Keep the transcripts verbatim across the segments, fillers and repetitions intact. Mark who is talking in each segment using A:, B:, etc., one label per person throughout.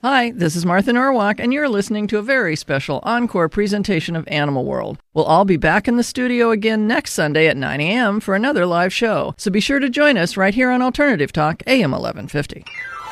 A: Hi, this is Martha Norwalk, and you're listening to a very special encore presentation of Animal World. We'll all be back in the studio again next Sunday at nine a.m. for another live show, so be sure to join us right here on Alternative Talk, A M eleven fifty.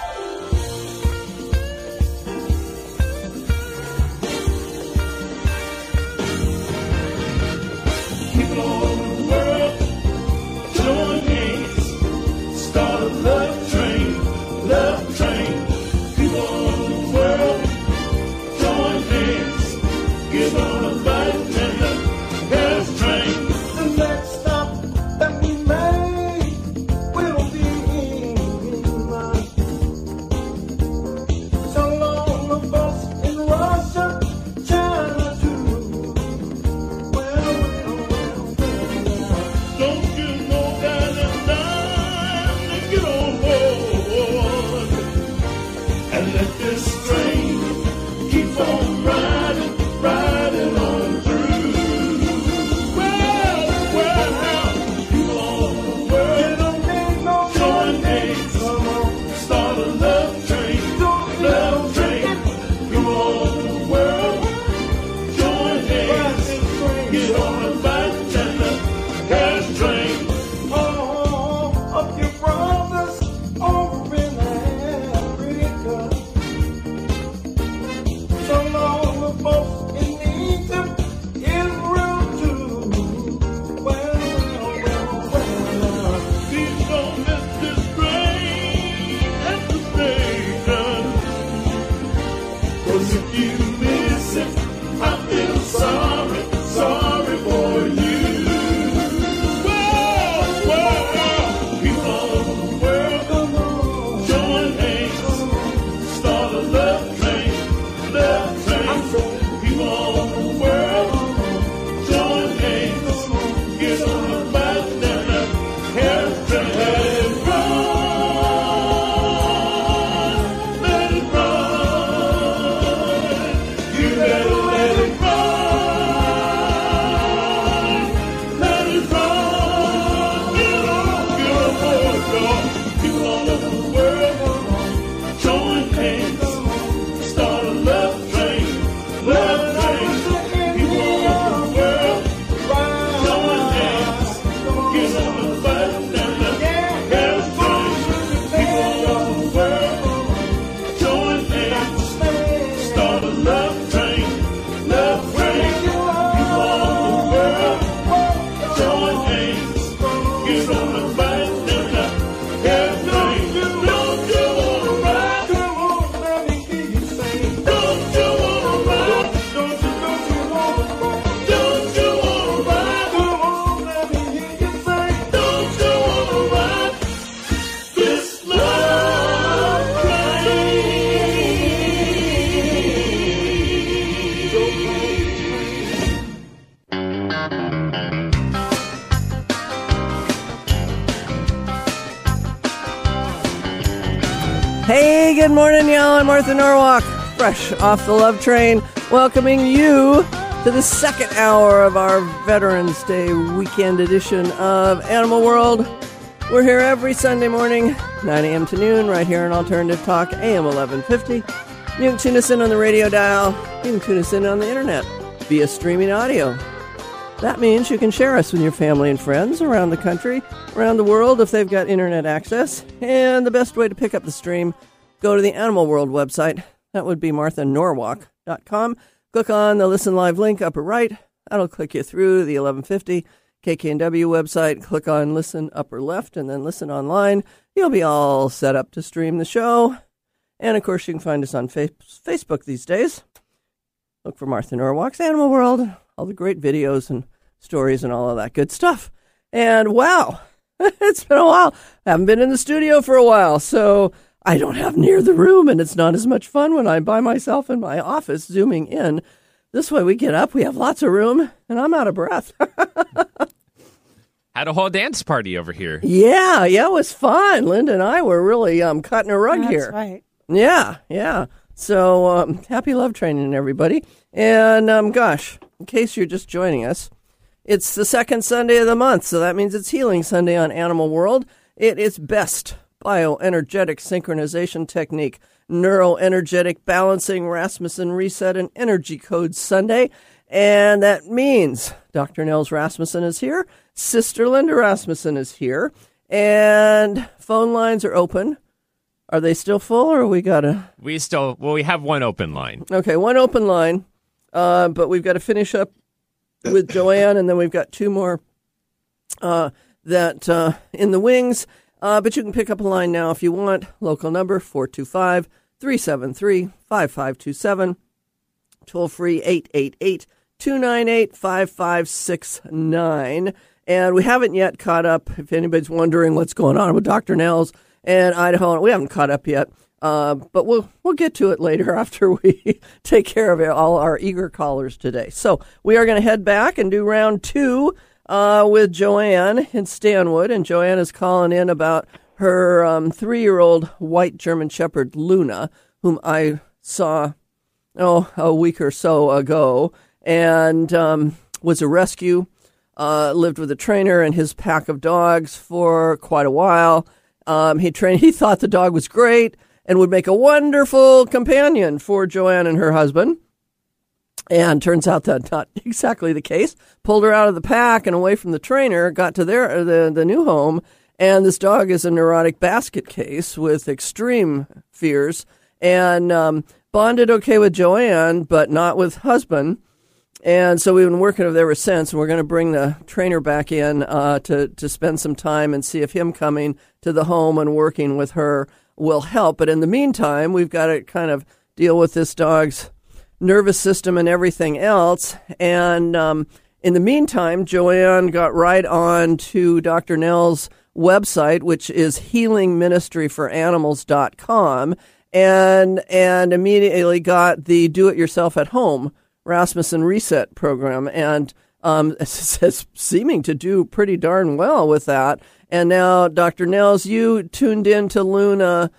B: Hey, good morning, y'all. I'm Martha Norwalk, fresh off the Love Train, welcoming you to the second hour of our Veterans Day weekend edition of Animal World. We're here every Sunday morning, nine a.m. to noon, right here on Alternative Talk, A M eleven fifty. You can tune us in on the radio dial. You can tune us in on the internet via streaming audio. That means you can share us with your family and friends around the country, around the world if they've got internet access. And the best way to pick up the stream, go to the Animal World website. That would be martha norwalk dot com. Click on the Listen Live link upper right. That'll click you through the eleven fifty K K N W website. Click on Listen upper left and then Listen online. You'll be all set up to stream the show. And, of course, you can find us on fa- Facebook these days. Look for Martha Norwalk's Animal World. All the great videos and stories and all of that good stuff. And wow, it's been a while. I haven't been in the studio for a while, so I don't have near the room, and it's not as much fun when I'm by myself in my office zooming in. This way we get up, we have lots of room, and I'm out of breath.
C: Had a whole dance party over here.
B: Yeah, yeah, it was fun. Linda and I were really um, cutting a rug
D: That's
B: here.
D: That's right.
B: Yeah, yeah. So um, happy love training, everybody. And um, gosh, in case you're just joining us, it's the second Sunday of the month, so that means it's Healing Sunday on Animal World. It is best bioenergetic synchronization technique Neuroenergetic Balancing, Rasmussen Reset, and Energy Code Sunday. And that means Doctor Nels Rasmussen is here. Sister Linda Rasmussen is here. And phone lines are open. Are they still full, or we got to...
C: We still, well, we have one open line.
B: Okay, one open line. Uh, but we've got to finish up with Joanne, and then we've got two more uh, that uh, in the wings. Uh, but you can pick up a line now if you want. Local number, four two five, three seven three, five five two seven. Toll free, eight eight eight, two nine eight, five five six nine. And we haven't yet caught up, if anybody's wondering what's going on with Doctor Nels and Idaho. We haven't caught up yet, uh, but we'll we'll get to it later after we take care of all our eager callers today. So we are going to head back and do round two uh, with Joanne in Stanwood. And Joanne is calling in about her um, three-year-old white German Shepherd, Luna, whom I saw oh a week or so ago, and um, was a rescue. Uh, lived with a trainer and his pack of dogs for quite a while. Um, he trained. He thought the dog was great and would make a wonderful companion for Joanne and her husband. And turns out that's not exactly the case. Pulled her out of the pack and away from the trainer, got to their the, the new home, and this dog is a neurotic basket case with extreme fears, and um, bonded okay with Joanne, but not with husband. And so we've been working with ever since, and we're going to bring the trainer back in uh, to, to spend some time and see if him coming to the home and working with her will help. But in the meantime, we've got to kind of deal with this dog's nervous system and everything else. And um, in the meantime, Joanne got right on to Doctor Nels' website, which is healing ministry for animals dot com, and, and immediately got the do-it-yourself at home Rasmussen Reset program, and um, it's seeming to do pretty darn well with that. And now, Doctor Nels, you tuned in to Luna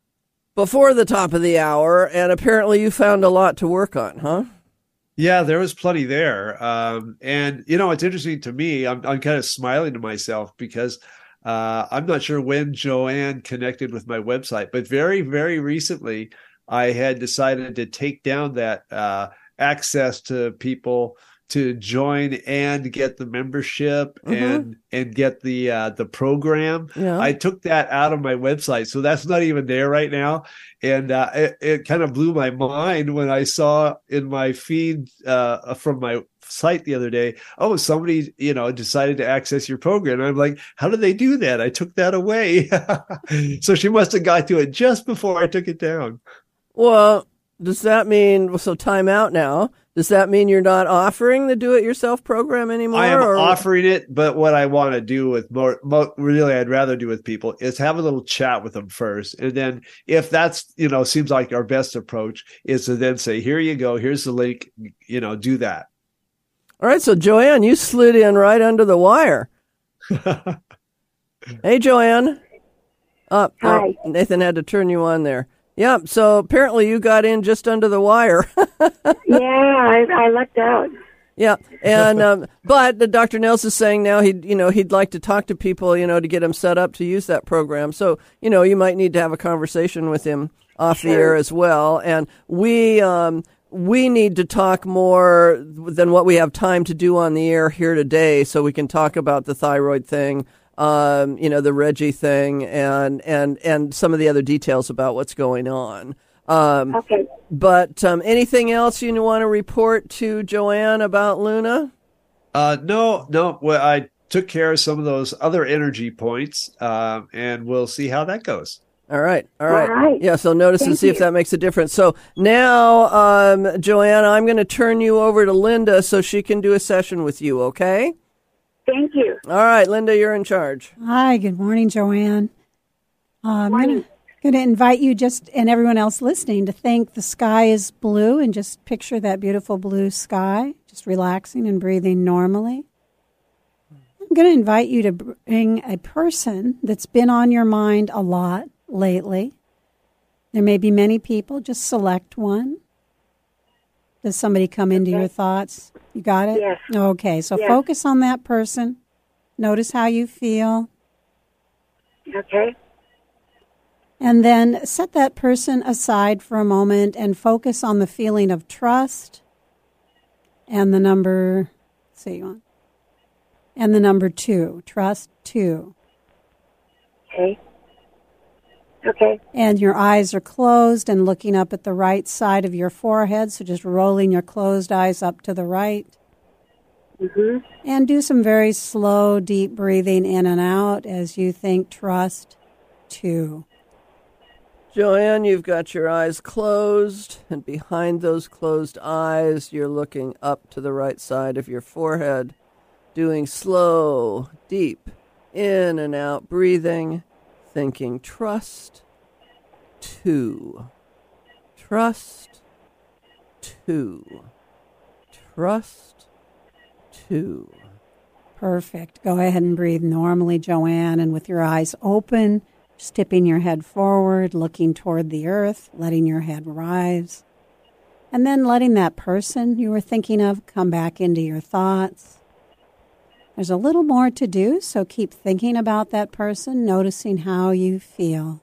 B: before the top of the hour, and apparently you found a lot to work on, huh?
D: Yeah, there was plenty there. Um, and, you know, it's interesting to me. I'm, I'm kind of smiling to myself because uh, I'm not sure when Joanne connected with my website, but very, very recently, I had decided to take down that uh access to people to join and get the membership mm-hmm. and and get the uh, the program. Yeah. I took that out of my website, so that's not even there right now. And uh, it, it kind of blew my mind when I saw in my feed uh, from my site the other day, oh, somebody you know decided to access your program. And I'm like, how did they do that? I took that away. So she must have got to it just before I took it down.
B: Well, does that mean, so time out now, does that mean you're not offering the do-it-yourself program anymore?
D: I am
B: or?
D: offering it, but what I want to do with more, more, really I'd rather do with people is have a little chat with them first. And then if that's, you know, seems like our best approach is to then say, here you go, here's the link, you know, do that.
B: All right, so Joanne, you slid in right under the wire. Hey, Joanne. Uh,
E: Hi.
B: Oh, Nathan had to turn you on there. Yeah, so apparently you got in just under the wire.
E: Yeah, I, I lucked out.
B: Yeah, and um, but the Doctor Nels is saying now he'd you know he'd like to talk to people you know to get them set up to use that program. So you know you might need to have a conversation with him off sure. the air as well. And we um, we need to talk more than what we have time to do on the air here today, so we can talk about the thyroid thing. Um, you know, the Reggie thing and, and, and some of the other details about what's going on. Um,
E: okay.
B: But um, anything else you want to report to Joanne about Luna?
D: Uh, no, no. Well, I took care of some of those other energy points, um, and we'll see how that goes.
B: All right. All right.
E: All right.
B: Yeah, so notice
E: Thank
B: and see
E: you.
B: if that makes a difference. So now, um, Joanne, I'm going to turn you over to Linda so she can do a session with you, okay?
E: Thank you.
B: All right, Linda, you're in charge.
F: Hi, good morning, Joanne. Uh, I'm
E: Morning.
F: going to invite you just and everyone else listening to think the sky is blue and just picture that beautiful blue sky, just relaxing and breathing normally. I'm going to invite you to bring a person that's been on your mind a lot lately. There may be many people, just select one. Does somebody come into
E: Okay.
F: your thoughts? You got it?
E: Yes.
F: Okay, so
E: Yes.
F: focus on that person. Notice how you feel.
E: Okay.
F: And then set that person aside for a moment and focus on the feeling of trust and the number, let's see, one, and the number two, trust two.
E: Okay. Okay.
F: And your eyes are closed and looking up at the right side of your forehead, so just rolling your closed eyes up to the right.
E: Mm-hmm.
F: And do some very slow, deep breathing in and out as you think trust two.
B: Joanne, you've got your eyes closed, and behind those closed eyes, you're looking up to the right side of your forehead, doing slow, deep, in and out breathing, thinking trust, two, trust, two, trust, two.
F: Perfect. Go ahead and breathe normally, Joanne, and with your eyes open, just tipping your head forward, looking toward the earth, letting your head rise, and then letting that person you were thinking of come back into your thoughts. There's a little more to do, so keep thinking about that person, noticing how you feel.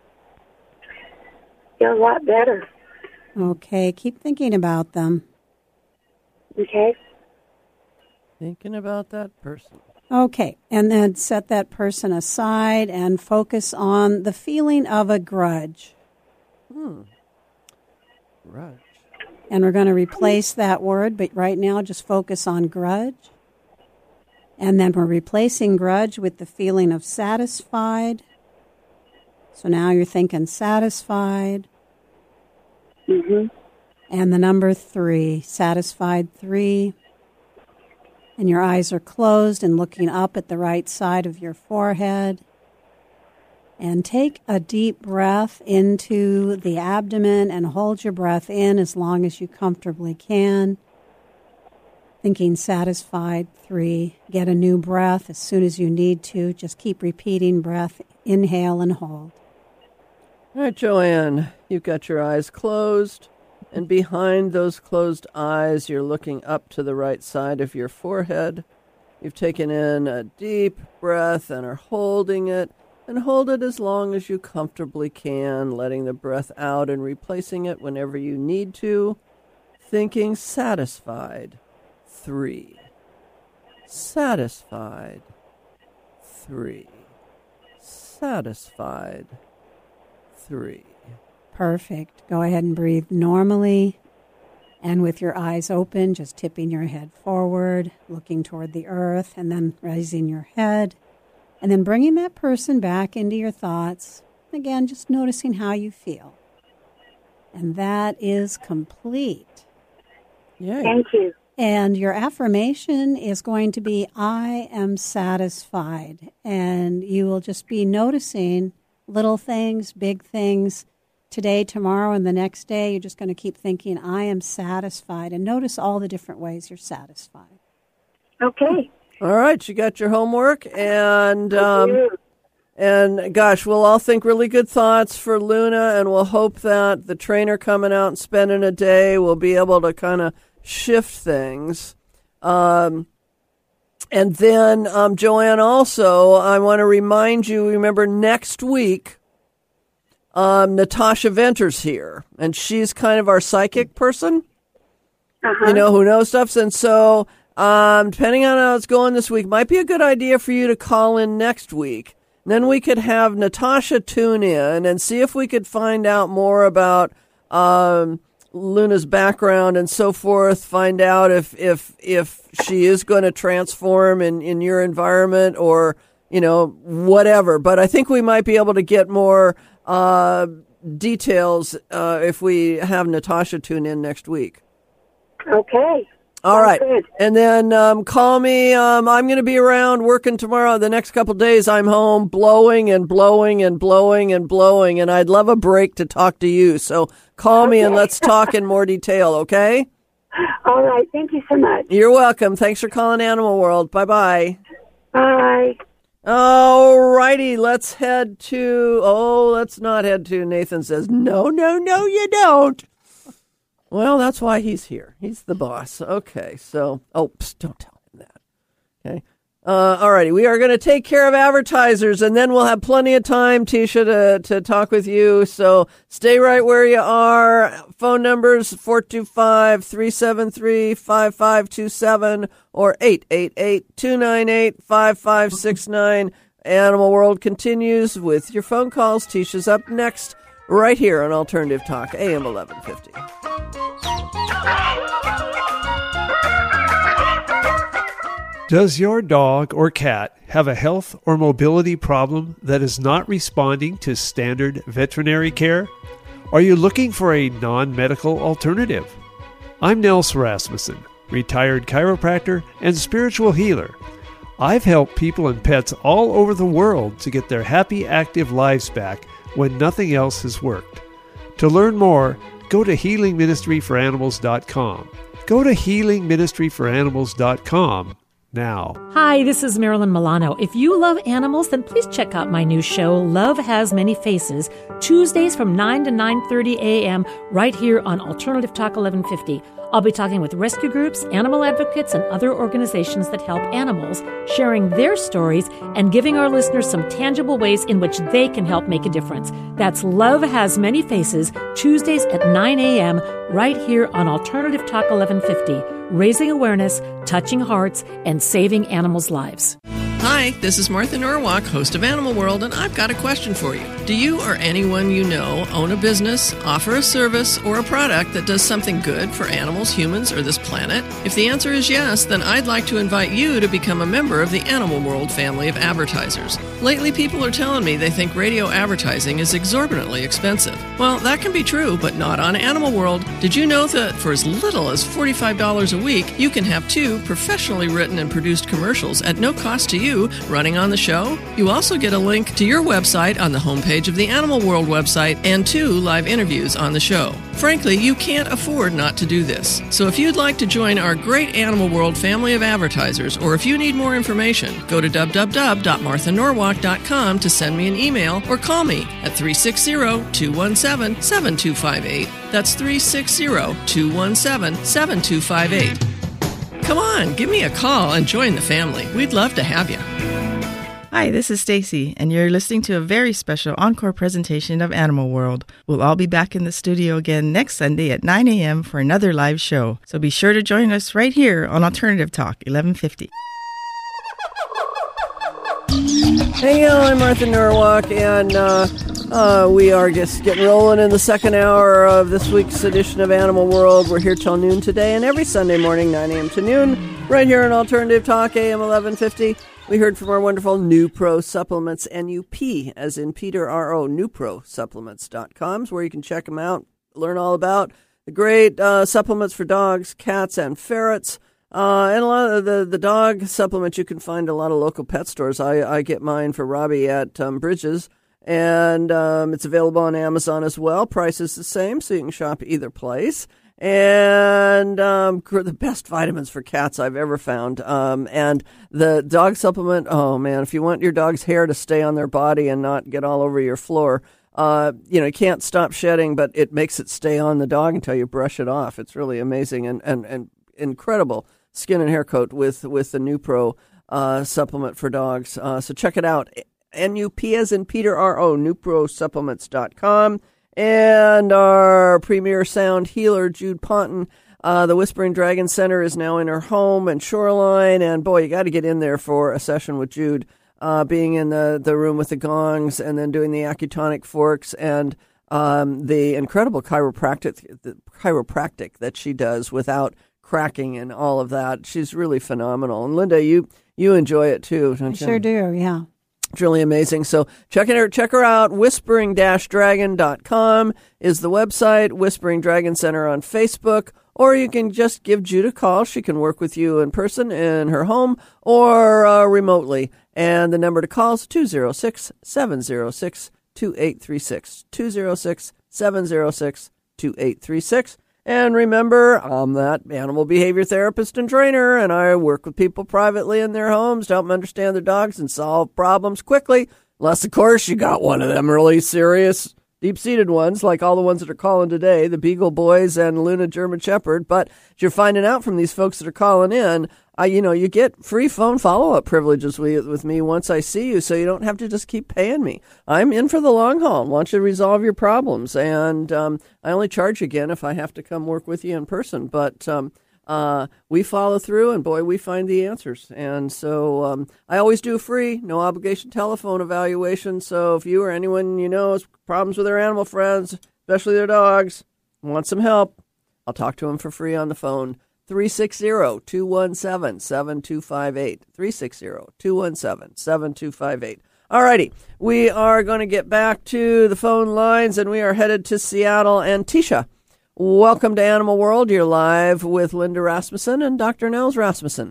E: Feel a lot better.
F: Okay, keep thinking about them.
E: Okay.
B: Thinking about that person.
F: Okay, and then set that person aside and focus on the feeling of a grudge.
B: Hmm. Grudge.
F: And we're going to replace that word, but right now just focus on grudge. And then we're replacing grudge with the feeling of satisfied. So now you're thinking satisfied.
E: Mm-hmm.
F: And the number three, satisfied three. And your eyes are closed and looking up at the right side of your forehead. And take a deep breath into the abdomen and hold your breath in as long as you comfortably can. Thinking satisfied, three. Get a new breath as soon as you need to. Just keep repeating breath, inhale and hold.
B: All right, Joanne, you've got your eyes closed. And behind those closed eyes, you're looking up to the right side of your forehead. You've taken in a deep breath and are holding it. And hold it as long as you comfortably can, letting the breath out and replacing it whenever you need to. Thinking satisfied. Three. Satisfied. Three. Satisfied. Three.
F: Perfect. Go ahead and breathe normally. And with your eyes open, just tipping your head forward, looking toward the earth, and then raising your head. And then bringing that person back into your thoughts. Again, just noticing how you feel. And that is complete.
B: Yay.
E: Thank you.
F: And your affirmation is going to be, I am satisfied. And you will just be noticing little things, big things. Today, tomorrow, and the next day, you're just going to keep thinking, I am satisfied. And notice all the different ways you're satisfied.
E: Okay.
B: All right, you got your homework, and um, and gosh, we'll all think really good thoughts for Luna, and we'll hope that the trainer coming out and spending a day will be able to kind of shift things. Um, and then, um, Joanne, also, I want to remind you, remember next week, um, Natasha Venter's here, and she's kind of our psychic person,
E: Uh-huh.
B: you know, who knows stuff, and so... Um, depending on how it's going this week, might be a good idea for you to call in next week. And then we could have Natasha tune in and see if we could find out more about um, Luna's background and so forth. Find out if if if she is going to transform in, in your environment or, you know, whatever. But I think we might be able to get more uh, details uh, if we have Natasha tune in next week.
E: Okay.
B: All right.
E: Good.
B: And then um, call me. Um, I'm going to be around working tomorrow. The next couple of days, I'm home blowing and blowing and blowing and blowing. And I'd love a break to talk to you. So call
E: Okay.
B: me and let's talk in more detail, okay?
E: All right. Thank you so much.
B: You're welcome. Thanks for calling Animal World. Bye-bye.
E: Bye.
B: All righty. Let's head to... Oh, let's not head to... Nathan says, no, no, no, you don't. Well, that's why he's here. He's the boss. Okay, so, oh, psst, don't tell him that. Okay. Uh, all righty, we are going to take care of advertisers, and then we'll have plenty of time, Tisha, to, to talk with you. So stay right where you are. Phone numbers four two five, three seven three, five five two seven or eight eight eight, two nine eight, five five six nine. Animal World continues with your phone calls. Tisha's up next, right here on Alternative Talk, A M eleven fifty.
D: Does your dog or cat have a health or mobility problem that is not responding to standard veterinary care? Are you looking for a non-medical alternative? I'm Nels Rasmussen, retired chiropractor and spiritual healer. I've helped people and pets all over the world to get their happy, active lives back when nothing else has worked. To learn more, go to healing ministry for animals dot com. Go to healing ministry for animals dot com now.
G: Hi, this is Marilyn Milano. If you love animals, then please check out my new show, Love Has Many Faces, Tuesdays from nine to nine thirty a.m. right here on Alternative Talk eleven fifty. I'll be talking with rescue groups, animal advocates, and other organizations that help animals, sharing their stories and giving our listeners some tangible ways in which they can help make a difference. That's Love Has Many Faces, Tuesdays at nine a.m. right here on Alternative Talk eleven fifty, raising awareness, touching hearts, and saving animals' lives.
A: Hi, this is Martha Norwalk, host of Animal World, and I've got a question for you. Do you or anyone you know own a business, offer a service, or a product that does something good for animals, humans, or this planet? If the answer is yes, then I'd like to invite you to become a member of the Animal World family of advertisers. Lately, people are telling me they think radio advertising is exorbitantly expensive. Well, that can be true, but not on Animal World. Did you know that for as little as forty-five dollars a week, you can have two professionally written and produced commercials at no cost to you running on the show? You also get a link to your website on the homepage of the Animal World website and two live interviews on the show. Frankly, you can't afford not to do this. So if you'd like to join our great Animal World family of advertisers, or if you need more information, go to w w w dot martha norwalk dot com to send me an email or call me at three six zero, two one seven, seven two five eight. That's three six zero, two one seven, seven two five eight. Come on, give me a call and join the family. We'd love to have you.
H: Hi, this is Stacy, and you're listening to a very special encore presentation of Animal World. We'll all be back in the studio again next Sunday at nine a.m. for another live show. So be sure to join us right here on Alternative Talk eleven fifty.
B: Hey, y'all, I'm Martha Norwalk, and uh, uh, we are just getting rolling in the second hour of this week's edition of Animal World. We're here till noon today, and every Sunday morning, nine a.m. to noon, right here on Alternative Talk, A M eleven fifty. We heard from our wonderful Nupro Supplements, N U P, as in Peter R O, nupro supplements dot com, where you can check them out, learn all about the great uh, supplements for dogs, cats, and ferrets. Uh, and a lot of the, the dog supplements you can find at a lot of local pet stores. I, I get mine for Robbie at um, Bridges, and um, it's available on Amazon as well. Price is the same, so you can shop either place. And um, the best vitamins for cats I've ever found. Um, and the dog supplement, oh, man, if you want your dog's hair to stay on their body and not get all over your floor, uh, you know, you can't stop shedding, but it makes it stay on the dog until you brush it off. It's really amazing and, and, and incredible skin and hair coat with, with the Nupro uh, supplement for dogs. Uh, so check it out. N U P as in Peter R O, nupro supplements dot com. And our premier sound healer, Jude Ponton, uh, the Whispering Dragon Center is now in her home and Shoreline. And boy, you got to get in there for a session with Jude, uh, being in the, the room with the gongs and then doing the acutonic forks and um, the incredible chiropractic, the chiropractic that she does without cracking and all of that. She's really phenomenal. And Linda, you you enjoy it too, don't
F: I
B: you?
F: sure do, yeah.
B: It's really amazing. So check her, check her out. whispering dash dragon dot com is the website. Whispering Dragon Center on Facebook. Or you can just give Jude a call. She can work with you in person in her home or uh, remotely. And the number to call is two oh six, seven oh six, two eight three six. two oh six, seven oh six, two eight three six. And remember, I'm that animal behavior therapist and trainer, and I work with people privately in their homes to help them understand their dogs and solve problems quickly. Unless, of course, you got one of them really serious deep-seated ones, like all the ones that are calling today, the Beagle Boys and Luna German Shepherd. But you're finding out from these folks that are calling in, I, you know, you get free phone follow-up privileges with, with me once I see you, so you don't have to just keep paying me. I'm in for the long haul. I want you to resolve your problems, and um, I only charge again if I have to come work with you in person. But um, uh, we follow through, and boy, we find the answers. And so um, I always do free, no obligation telephone evaluation. So if you or anyone you know has problems with their animal friends, especially their dogs, want some help, I'll talk to them for free on the phone. three six zero, two one seven, seven two five eight. three six zero, two one seven, seven two five eight. All righty. We are going to get back to the phone lines, and we are headed to Seattle. And Tisha, welcome to Animal World. You're live with Linda Rasmussen and Doctor Nels Rasmussen.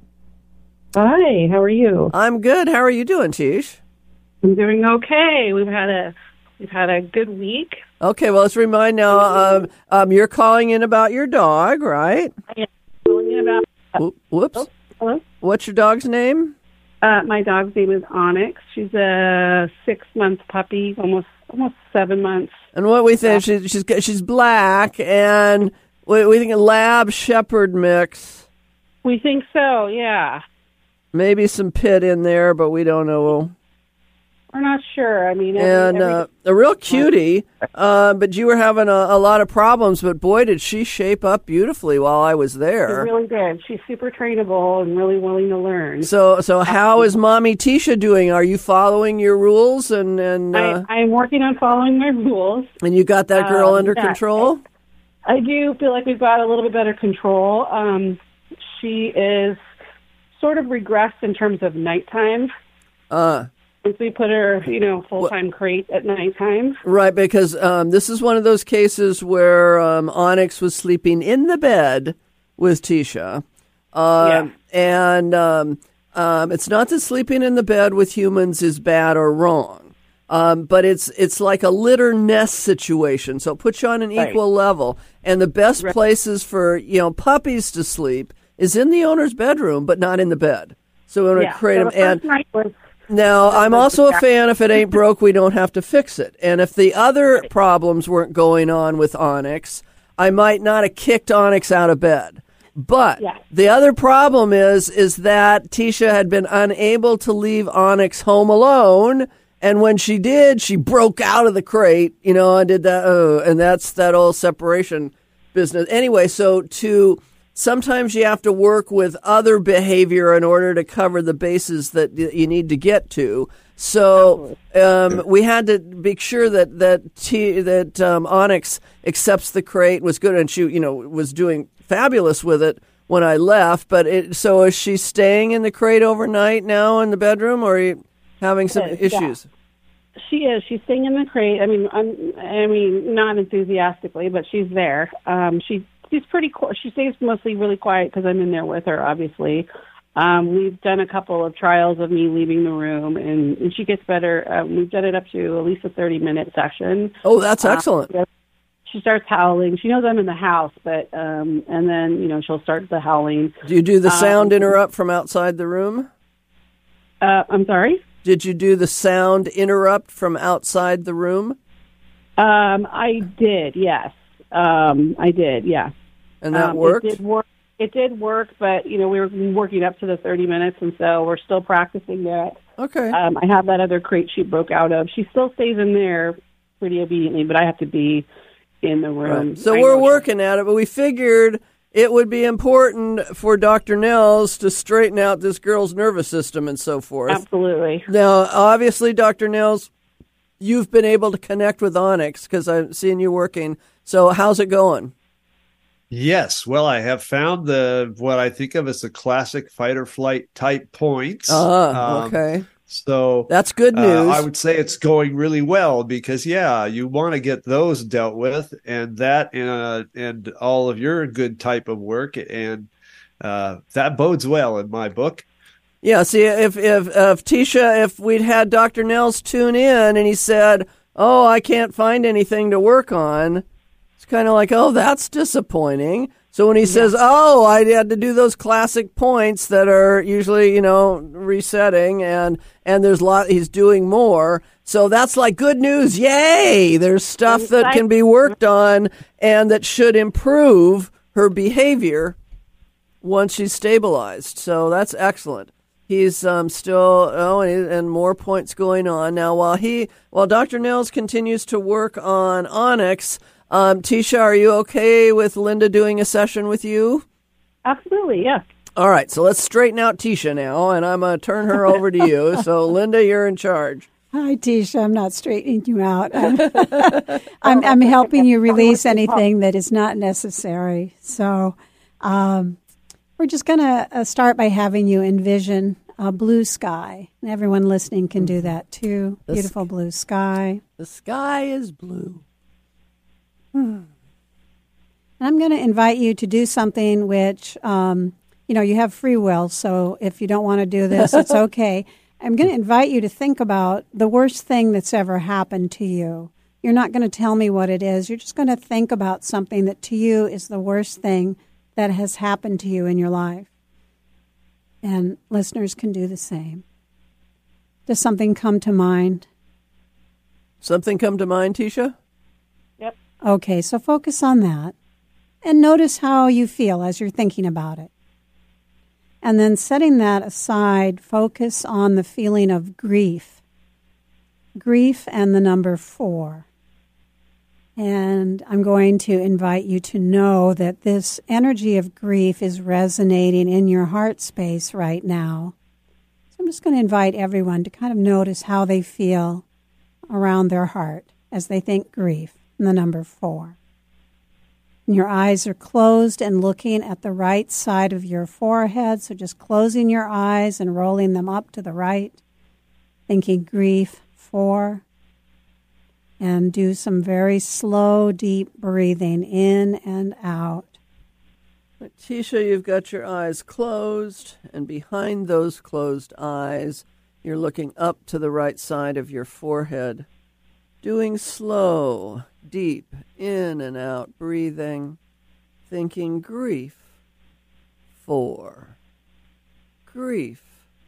I: Hi, how are you?
B: I'm good. How are you doing, Tish?
I: I'm doing okay. We've had a we've had a good week.
B: Okay, well, let's remind now, um, um, you're calling in about your dog, right?
I: I am calling in about... Uh,
B: Whoops.
I: Oh, hello?
B: What's your dog's name?
I: Uh, my dog's name is Onyx. She's a six-month puppy, almost almost seven months.
B: And what we think, she's she's she's black, and we, we think a lab shepherd mix.
I: We think so, yeah.
B: Maybe some pit in there, but we don't know.
I: We're not sure. I mean, every,
B: and
I: every...
B: Uh, a real cutie, uh, but you were having a, a lot of problems, but boy, did she shape up beautifully while I was there.
I: She really did. She's super trainable and really willing to learn.
B: So so how is Mommy Tisha doing? Are you following your rules? And, and uh,
I: I, I'm working on following my rules.
B: And you got that girl
I: um,
B: under
I: yeah,
B: control?
I: I, I do feel like we've got a little bit better control. Um, she is sort of regressed in terms of nighttime.
B: Uh
I: Since we put her, you know, full-time crate at nighttime.
B: Right, because um, this is one of those cases where um, Onyx was sleeping in the bed with Tisha. Um,
I: yeah.
B: And um, um, it's not that sleeping in the bed with humans is bad or wrong, um, but it's it's like a litter nest situation. So it puts you on an
I: Right.
B: equal level. And the best
I: Right.
B: places for, you know, puppies to sleep is in the owner's bedroom, but not in the bed. So we're going to
I: Yeah.
B: create
I: So
B: them.
I: the first
B: And
I: night was
B: now, I'm also a fan, if it ain't broke, we don't have to fix it. And if the other problems weren't going on with Onyx, I might not have kicked Onyx out of bed. But
I: Yeah.
B: the other problem is, is that Tisha had been unable to leave Onyx home alone. And when she did, she broke out of the crate, you know, and did that. Oh, and that's that old separation business. Anyway, so to... Sometimes you have to work with other behavior in order to cover the bases that you need to get to. So um, we had to make sure that that T, that um, Onyx accepts the crate, was good, and she, you know, was doing fabulous with it when I left. But it, so is she staying in the crate overnight now in the bedroom, or are you having some
I: Yes,
B: issues?
I: Yeah. She is. She's staying in the crate. I mean, I'm, I mean, not enthusiastically, but she's there. Um, she. She's pretty. She stays mostly really quiet because I'm in there with her. Obviously, um, we've done a couple of trials of me leaving the room, and, and she gets better. Um, we've done it up to at least a thirty minute session.
B: Oh, that's excellent.
I: Uh, she starts howling. She knows I'm in the house, but um, and then you know she'll start the howling.
B: Do you do the sound
I: um,
B: interrupt from outside the room?
I: Uh, I'm sorry.
B: Did you do the sound interrupt from outside the room?
I: Um, I did. Yes, um, I did. Yeah.
B: And that
I: um,
B: worked?
I: It did work. It did work, but you know we were working up to the thirty minutes, and so we're still practicing that.
B: Okay.
I: Um, I have that other crate she broke out of. She still stays in there pretty obediently, but I have to be in the room.
B: Right. So
I: I
B: we're
I: know
B: working at it, but we figured it would be important for Doctor Nels to straighten out this girl's nervous system and so forth.
I: Absolutely.
B: Now, obviously, Doctor Nels, you've been able to connect with Onyx because I've seen you working. So how's it going?
D: Yes, well, I have found the what I think of as the classic fight or flight type points.
B: Ah, um, okay.
D: So
B: that's good news.
D: Uh, I would say it's going really well because, yeah, you want to get those dealt with, and that uh, and all of your good type of work, and uh, that bodes well in my book.
B: Yeah. See, if if if Tisha, if we'd had Doctor Nels tune in and he said, "Oh, I can't find anything to work on," it's kind of like, "Oh, that's disappointing." So when he says, oh, I had to do those classic points that are usually, you know, resetting, and and there's a lot, he's doing more. So that's like good news. Yay! There's stuff that can be worked on and that should improve her behavior once she's stabilized. So that's excellent. He's um, still, oh, and, and more points going on. Now, while he, while Doctor Nils continues to work on Onyx, um, Tisha, are you okay with Linda doing a session with you?
I: Absolutely, yeah.
B: All right, so let's straighten out Tisha now, and I'm going to turn her over to you. So, Linda, you're in charge.
F: Hi, Tisha. I'm not straightening you out. I'm, I'm, I'm helping you release anything that is not necessary. So um, we're just going to uh, start by having you envision a blue sky. And everyone listening can do that, too.
B: The
F: Beautiful
B: sk-
F: blue sky.
B: The sky is blue.
F: Hmm. And I'm going to invite you to do something which, um, you know, you have free will. So if you don't want to do this, it's okay. I'm going to invite you to think about the worst thing that's ever happened to you. You're not going to tell me what it is. You're just going to think about something that to you is the worst thing that has happened to you in your life. And listeners can do the same. Does something come to mind?
B: Something come to mind, Tisha?
I: Yep.
F: Okay, so focus on that. And notice how you feel as you're thinking about it. And then setting that aside, focus on the feeling of grief. Grief and the number four. And I'm going to invite you to know that this energy of grief is resonating in your heart space right now. So I'm just going to invite everyone to kind of notice how they feel around their heart as they think grief and the number four. And your eyes are closed and looking at the right side of your forehead. So just closing your eyes and rolling them up to the right. Thinking grief, four. And do some very slow, deep breathing in and out.
B: But Tisha, you've got your eyes closed. And behind those closed eyes, you're looking up to the right side of your forehead. Doing slow, deep, in and out breathing, thinking grief, four, grief,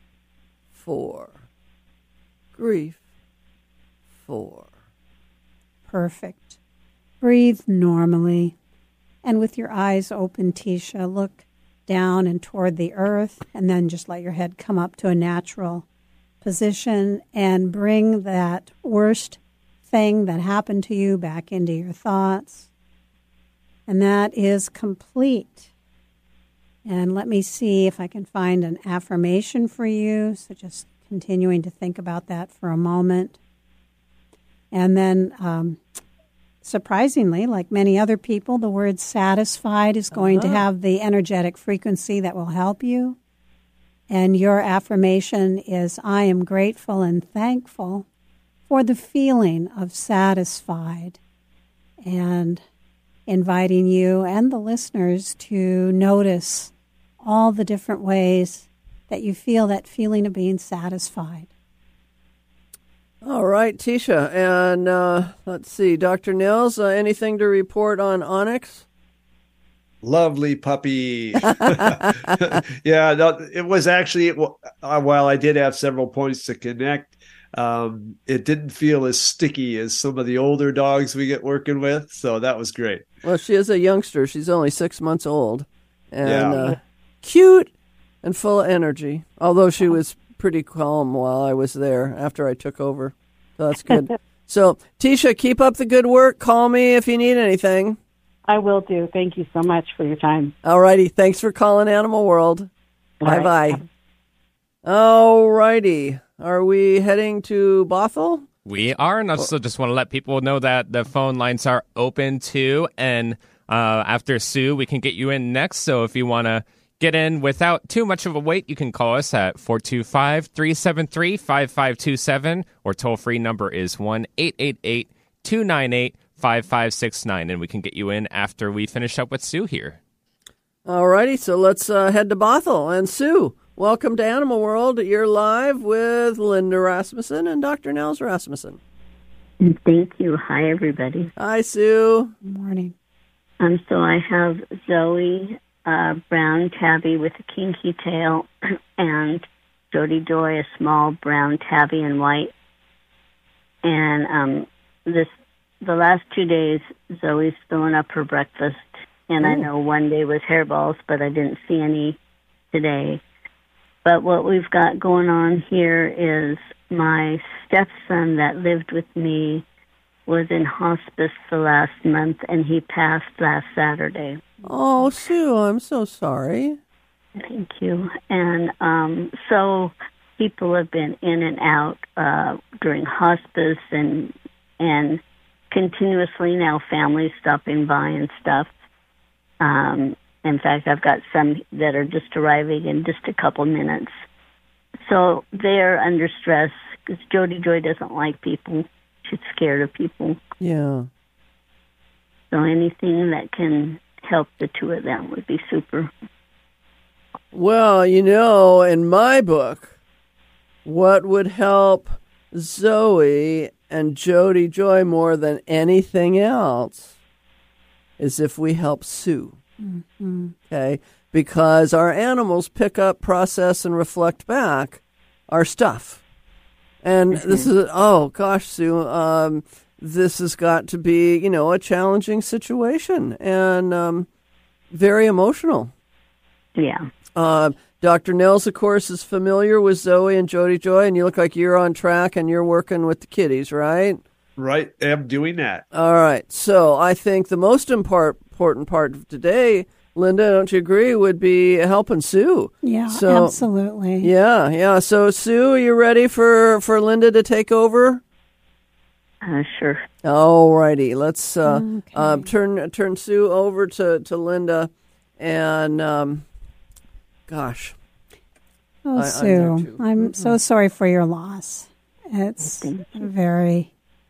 B: four, grief, four.
F: Perfect. Breathe normally. And with your eyes open, Tisha, look down and toward the earth, and then just let your head come up to a natural position and bring that worst thing that happened to you back into your thoughts. And that is complete. And let me see if I can find an affirmation for you. So just continuing to think about that for a moment. And then, um, surprisingly, like many other people, the word satisfied is going uh-huh. to have the energetic frequency that will help you. And your affirmation is, I am grateful and thankful for the feeling of satisfied, and inviting you and the listeners to notice all the different ways that you feel that feeling of being satisfied.
B: All right, Tisha. And uh, let's see, Doctor Nils, uh, anything to report on Onyx?
D: Lovely puppy. Yeah, no, it was actually, uh, while I did have several points to connect, Um, it didn't feel as sticky as some of the older dogs we get working with, so that was great.
B: Well, she is a youngster. She's only six months old, and
D: yeah.
B: uh, cute and full of energy, although she was pretty calm while I was there after I took over, so that's good. So, Tisha, keep up the good work. Call me if you need anything.
I: I will do. Thank you so much for your time.
B: All righty. Thanks for calling Animal World.
I: All
B: Bye-bye.
I: right.
B: All righty. Are we heading to Bothell?
C: We are, and I also just want to let people know that the phone lines are open too. And uh, after Sue, we can get you in next. So if you want to get in without too much of a wait, you can call us at four two five, three seven three, five five two seven. Or toll-free number is one eight eight eight, two nine eight, five five six nine. And we can get you in after we finish up with Sue here.
B: All righty, so let's uh, head to Bothell. And Sue, welcome to Animal World. You're live with Linda Rasmussen and Doctor Nils Rasmussen.
J: Thank you. Hi, everybody.
B: Hi, Sue.
F: Good morning.
J: Um, so I have Zoe, uh, brown tabby with a kinky tail, and Jody Joy, a small brown tabby in white. And um, this the last two days, Zoe's filling up her breakfast. And
B: Ooh.
J: I know one day was hairballs, but I didn't see any today. But what we've got going on here is my stepson that lived with me was in hospice the last month, and he passed last Saturday.
B: Oh, Sue, I'm so sorry.
J: Thank you. And um, so people have been in and out uh, during hospice and and continuously now families stopping by and stuff. Um, in fact, I've got some that are just arriving in just a couple minutes. So they're under stress because Jody Joy doesn't like people. She's scared of people.
B: Yeah.
J: So anything that can help the two of them would be super.
B: Well, you know, in my book, what would help Zoe and Jody Joy more than anything else is if we help Sue.
F: Mm-hmm.
B: Okay? Because our animals pick up, process, and reflect back our stuff. And mm-hmm. this is, oh gosh, Sue, um, this has got to be, you know, a challenging situation and um, very emotional.
J: Yeah.
B: Uh, Doctor Nels, of course, is familiar with Zoe and Jody Joy, and you look like you're on track and you're working with the kitties, right?
D: Right. I'm doing that.
B: All right. So I think the most impart- important part of today, Linda, don't you agree, would be helping Sue.
F: Yeah,
B: so,
F: absolutely.
B: Yeah, yeah. So, Sue, are you ready for, for Linda to take over?
J: Uh, sure.
B: All righty. Let's uh,
F: Okay.
B: uh, turn turn Sue over to, to Linda. And, um, gosh.
F: Oh,
B: I- I'm
F: Sue,
B: there too.
F: I'm so sorry for your loss. It's a very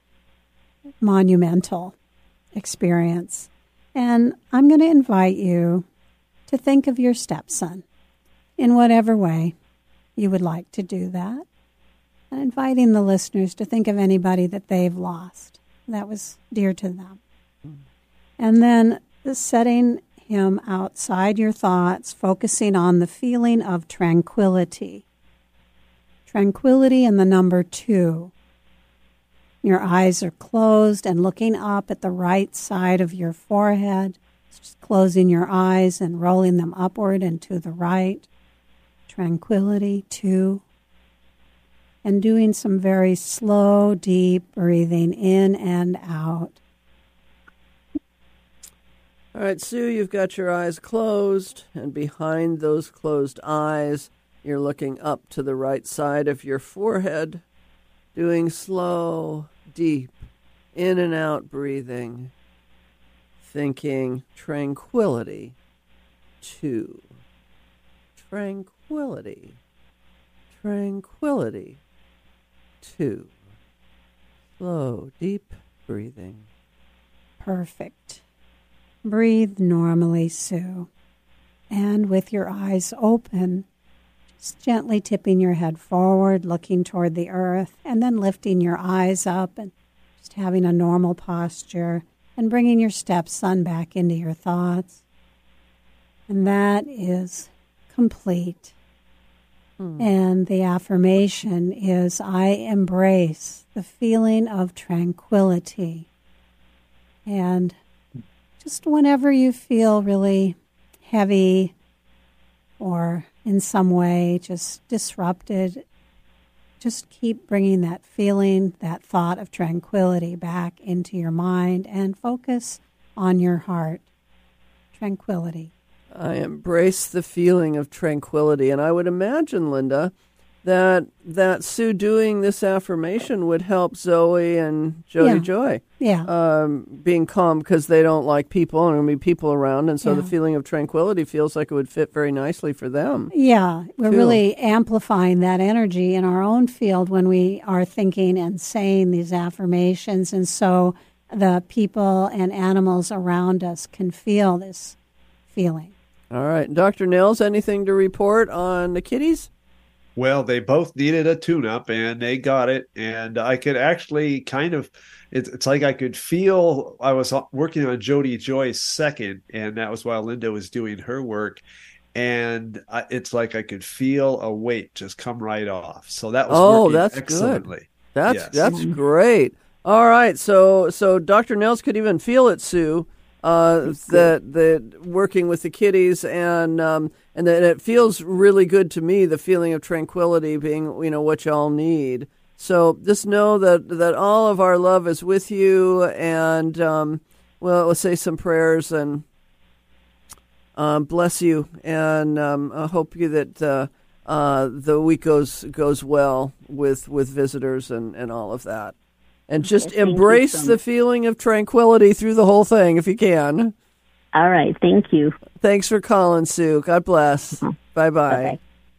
F: monumental experience. And I'm going to invite you to think of your stepson in whatever way you would like to do that. And inviting the listeners to think of anybody that they've lost that was dear to them. And then setting him outside your thoughts, focusing on the feeling of tranquility. Tranquility and the number two. Your eyes are closed and looking up at the right side of your forehead. Just closing your eyes and rolling them upward and to the right. Tranquility, two. And doing some very slow, deep breathing in and out.
B: All right, Sue, you've got your eyes closed, and behind those closed eyes, you're looking up to the right side of your forehead, doing slow, deep, in and out breathing, thinking tranquility, two, tranquility, tranquility, two, slow, deep breathing.
F: Perfect. Breathe normally, Sue. And with your eyes open, just gently tipping your head forward, looking toward the earth, and then lifting your eyes up and just having a normal posture and bringing your stepson back into your thoughts. And that is complete. Hmm. And the affirmation is, I embrace the feeling of tranquility. And just whenever you feel really heavy or in some way just disrupted, just keep bringing that feeling, that thought of tranquility back into your mind and focus on your heart. Tranquility.
B: I embrace the feeling of tranquility. And I would imagine, Linda, that that Sue doing this affirmation would help Zoe and Jody
F: Yeah.
B: Joy.
F: Yeah.
B: Um, being calm because they don't like people and there'll be people around. And so
F: Yeah.
B: the feeling of tranquility feels like it would fit very nicely for them.
F: Yeah, we're
B: too.
F: really amplifying that energy in our own field when we are thinking and saying these affirmations. And so the people and animals around us can feel this feeling.
B: All right. Doctor Nels, anything to report on the kitties?
D: Well, they both needed a tune-up, and they got it. And I could actually kind of, it's, it's like I could feel, I was working on Jody Joy's second, and that was while Linda was doing her work. And I, it's like I could feel a weight just come right off. So that was
B: oh,
D: working
B: that's
D: excellently.
B: Good. That's
D: yes.
B: that's great. All right, so so Doctor Nels could even feel it, Sue. Uh, that that working with the kitties and um, and that it feels really good to me. The feeling of tranquility being, you know, what y'all need. So just know that that all of our love is with you, and um, well, we'll say some prayers and um, bless you, and um, I hope you that uh, uh, the week goes goes well with with visitors and, and all of that. And just
J: okay,
B: embrace
J: so
B: the feeling of tranquility through the whole thing if you can.
J: All right. Thank you.
B: Thanks for calling, Sue. God bless. Uh-huh. Bye-bye.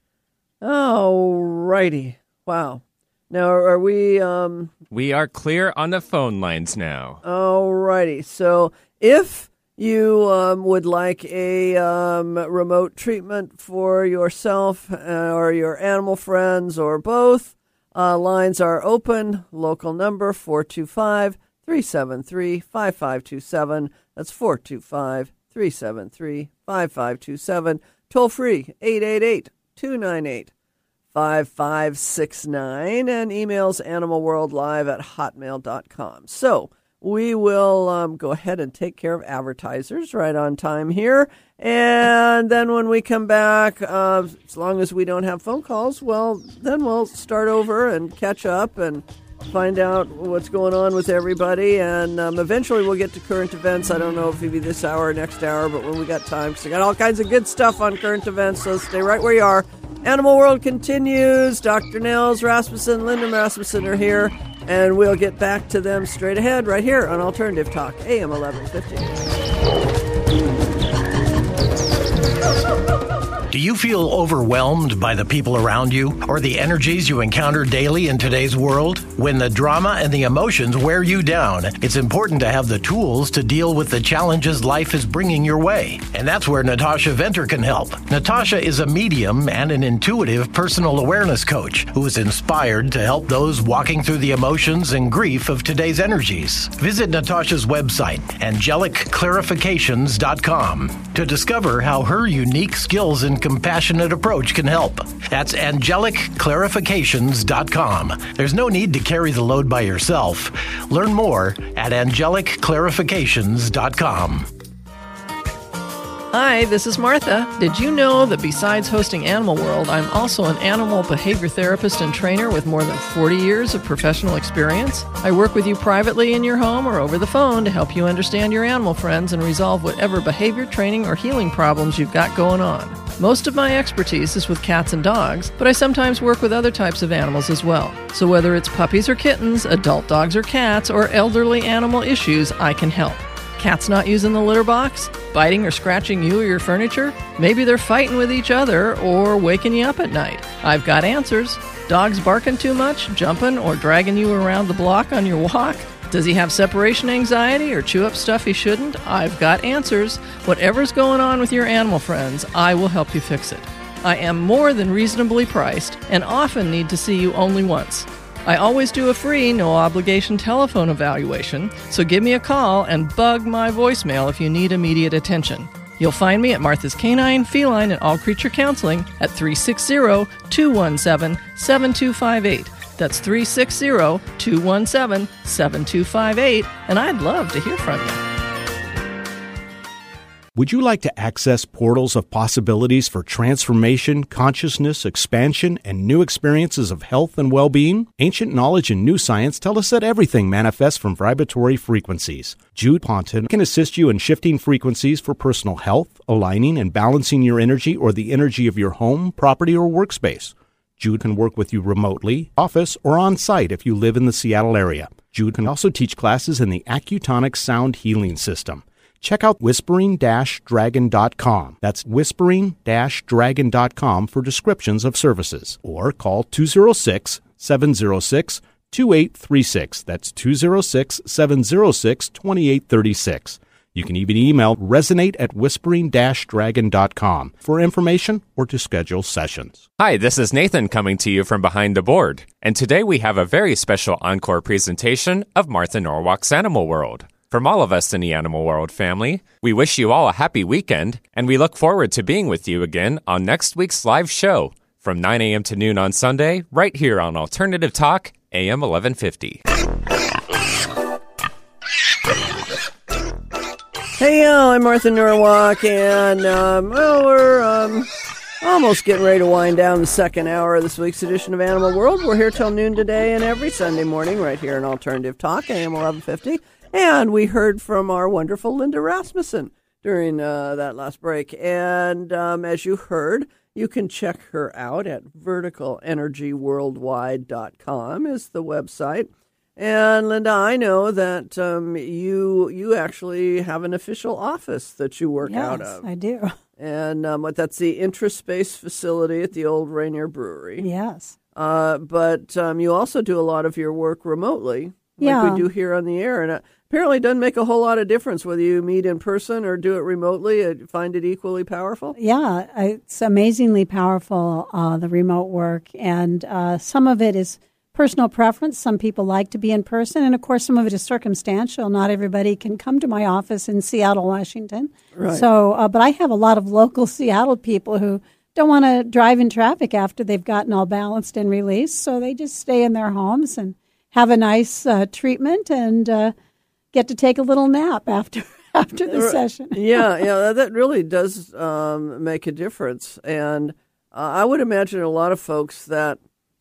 B: All righty. Wow. Now, are we... Um,
C: we are clear on the phone lines now.
B: All righty. So if you um, would like a um, remote treatment for yourself uh, or your animal friends or both, Uh, lines are open. Local number four two five, three seven three, five five two seven. That's four two five, three seven three, five five two seven. Toll free, eight eight eight, two nine eight, five five six nine. And emails animalworldlive at hotmail dot com. So we will um, go ahead and take care of advertisers right on time here. And then when we come back, uh, as long as we don't have phone calls, well, then we'll start over and catch up and find out what's going on with everybody. And um, eventually we'll get to current events. I don't know if it'll be this hour or next hour, but when we got time, because I got all kinds of good stuff on current events, so stay right where you are. Animal World continues. Doctor Nels Rasmussen, Linda Rasmussen are here, and we'll get back to them straight ahead right here on Alternative Talk, A M eleven fifty.
K: Do you feel overwhelmed by the people around you or the energies you encounter daily in today's world? When the drama and the emotions wear you down, it's important to have the tools to deal with the challenges life is bringing your way. And that's where Natasha Venter can help. Natasha is a medium and an intuitive personal awareness coach who is inspired to help those walking through the emotions and grief of today's energies. Visit Natasha's website, angelic clarifications dot com, to discover how her unique skills and compassionate approach can help. That's angelic clarifications dot com. There's no need to carry the load by yourself. Learn more at angelic clarifications dot com.
A: Hi, this is Martha. Did you know that besides hosting Animal World, I'm also an animal behavior therapist and trainer with more than forty years of professional experience? I work with you privately in your home or over the phone to help you understand your animal friends and resolve whatever behavior training or healing problems you've got going on. Most of my expertise is with cats and dogs, but I sometimes work with other types of animals as well. So whether it's puppies or kittens, adult dogs or cats, or elderly animal issues, I can help. Cats not using the litter box? Biting or scratching you or your furniture? Maybe they're fighting with each other or waking you up at night. I've got answers. Dogs barking too much, jumping, or dragging you around the block on your walk? Does he have separation anxiety or chew up stuff he shouldn't? I've got answers. Whatever's going on with your animal friends, I will help you fix it. I am more than reasonably priced and often need to see you only once. I always do a free, no-obligation telephone evaluation, so give me a call and bug my voicemail if you need immediate attention. You'll find me at Martha's Canine, Feline, and All Creature Counseling at three six zero, two one seven, seven two five eight. That's three six zero, two one seven, seven two five eight, and I'd love to hear from you.
L: Would you like to access portals of possibilities for transformation, consciousness, expansion, and new experiences of health and well-being? Ancient knowledge and new science tell us that everything manifests from vibratory frequencies. Jude Ponton can assist you in shifting frequencies for personal health, aligning and balancing your energy or the energy of your home, property, or workspace. Jude can work with you remotely, office, or on-site if you live in the Seattle area. Jude can also teach classes in the Accutonic Sound Healing System. Check out whispering dash dragon dot com. That's whispering dash dragon dot com for descriptions of services. Or call two oh six, seven oh six, two eight three six. That's two oh six, seven oh six, two eight three six. You can even email resonate at whispering dash dragon dot com for information or to schedule sessions.
C: Hi, this is Nathan coming to you from behind the board, and today we have a very special encore presentation of Martha Norwalk's Animal World. From all of us in the Animal World family, we wish you all a happy weekend, and we look forward to being with you again on next week's live show from nine a.m. to noon on Sunday, right here on Alternative Talk, A M eleven fifty.
B: Hey, y'all, I'm Martha Norwalk, and, um, well, we're um, almost getting ready to wind down the second hour of this week's edition of Animal World. We're here till noon today and every Sunday morning right here on Alternative Talk, A M eleven fifty. And we heard from our wonderful Linda Rasmussen during uh, that last break. And um, as you heard, you can check her out at vertical energy worldwide dot com is the website. And Linda, I know that um, you you actually have an official office that you work
F: yes,
B: out of.
F: I do.
B: And um, what that's the Intraspace facility at the old Rainier Brewery.
F: Yes.
B: Uh, but um, you also do a lot of your work remotely, like
F: yeah.
B: we do here on the air. And it apparently doesn't make a whole lot of difference whether you meet in person or do it remotely. I find it equally powerful.
F: Yeah, it's amazingly powerful, uh, the remote work. And uh, some of it is personal preference. Some people like to be in person. And, of course, some of it is circumstantial. Not everybody can come to my office in Seattle, Washington.
B: Right.
F: So, uh, but I have a lot of local Seattle people who don't want to drive in traffic after they've gotten all balanced and released. So they just stay in their homes and have a nice uh, treatment and uh, get to take a little nap after after the session.
B: yeah, yeah, that really does um, make a difference. And uh, I would imagine a lot of folks that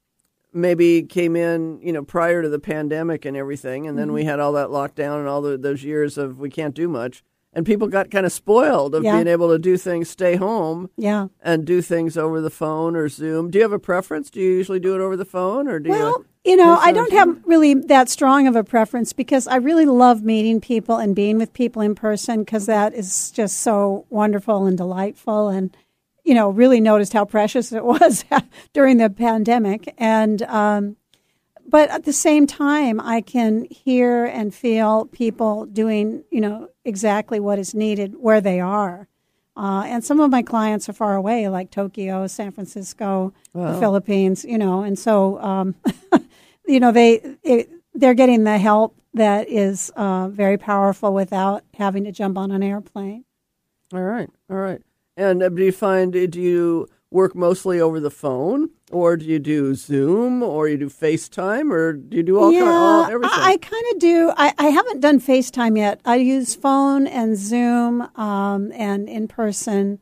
B: maybe came in, you know, prior to the pandemic and everything, and then mm-hmm. we had all that lockdown and all the, those years of we can't do much, and people got kind of spoiled of
F: yeah.
B: being able to do things, stay home,
F: yeah,
B: and do things over the phone or Zoom. Do you have a preference? Do you usually do it over the phone, or do
F: well,
B: you?
F: You know, I don't have really that strong of a preference because I really love meeting people and being with people in person because that is just so wonderful and delightful. And, you know, really noticed how precious it was during the pandemic. And, um, but at the same time, I can hear and feel people doing, you know, exactly what is needed where they are. Uh, and some of my clients are far away, like Tokyo, San Francisco, wow. the Philippines, you know, and so, um, you know, they, it, they're getting the help that is uh, very powerful without having to jump on an airplane.
B: All right. All right. And uh, do you find, do you work mostly over the phone, or do you do Zoom, or you do FaceTime, or do you do all
F: yeah,
B: kind of all, everything?
F: I, I kind of do. I, I haven't done FaceTime yet. I use phone and Zoom um, and in person.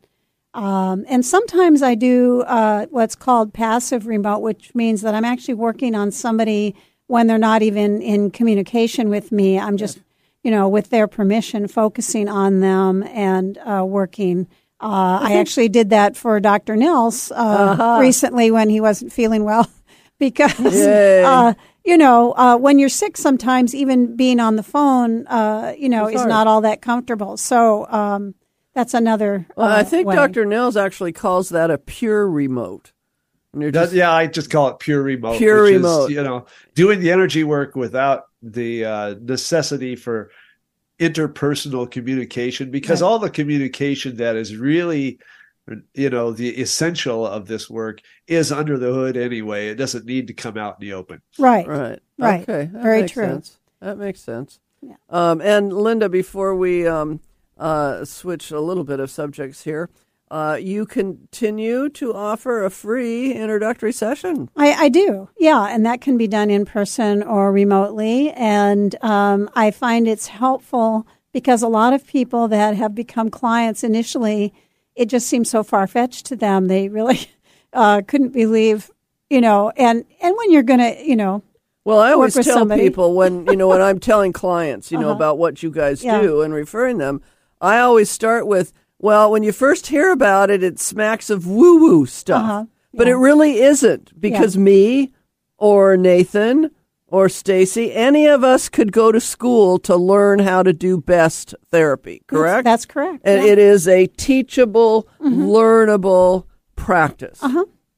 F: Um, and sometimes I do uh, what's called passive remote, which means that I'm actually working on somebody when they're not even in communication with me. I'm just, you know, with their permission, focusing on them and uh, working. Uh, I actually did that for Doctor Nils uh, uh-huh. recently when he wasn't feeling well because, uh, you know, uh, when you're sick, sometimes even being on the phone, uh, you know, is not all that comfortable. So um, that's another
B: Well,
F: uh,
B: I think
F: way.
B: Doctor Nils actually calls that a pure remote. And you're
D: That,
B: just,
D: yeah, I just call it pure remote.
B: Pure
D: which
B: remote.
D: Is, you know, doing the energy work without the uh, necessity for interpersonal communication, because
F: Right.
D: all the communication that is really, you know, the essential of this work is under the hood anyway. It doesn't need to come out in the open.
F: Right.
B: Right.
F: Right.
B: Okay. That
F: Very
B: makes
F: true.
B: Sense. That makes sense.
F: Yeah.
B: Um, and Linda, before we um, uh, switch a little bit of subjects here, uh, you continue to offer a free introductory session.
F: I, I do, yeah, and that can be done in person or remotely. And um, I find it's helpful because a lot of people that have become clients initially, it just seems so far-fetched to them. They really uh, couldn't believe, you know, and, and when you're going to, you know,
B: Well, I always
F: with
B: tell
F: somebody.
B: people when, you know, when I'm telling clients, you know,
F: Uh-huh.
B: about what you guys
F: Yeah.
B: do and referring them, I always start with, well, when you first hear about it, it smacks of woo-woo stuff.
F: Uh-huh.
B: But
F: Yeah.
B: it really isn't, because
F: Yeah.
B: me or Nathan or Stacy, any of us could go to school to learn how to do best therapy, correct?
F: That's, that's correct.
B: And
F: yeah.
B: it is a teachable,
F: Mhm.
B: learnable practice.
F: Uh-huh.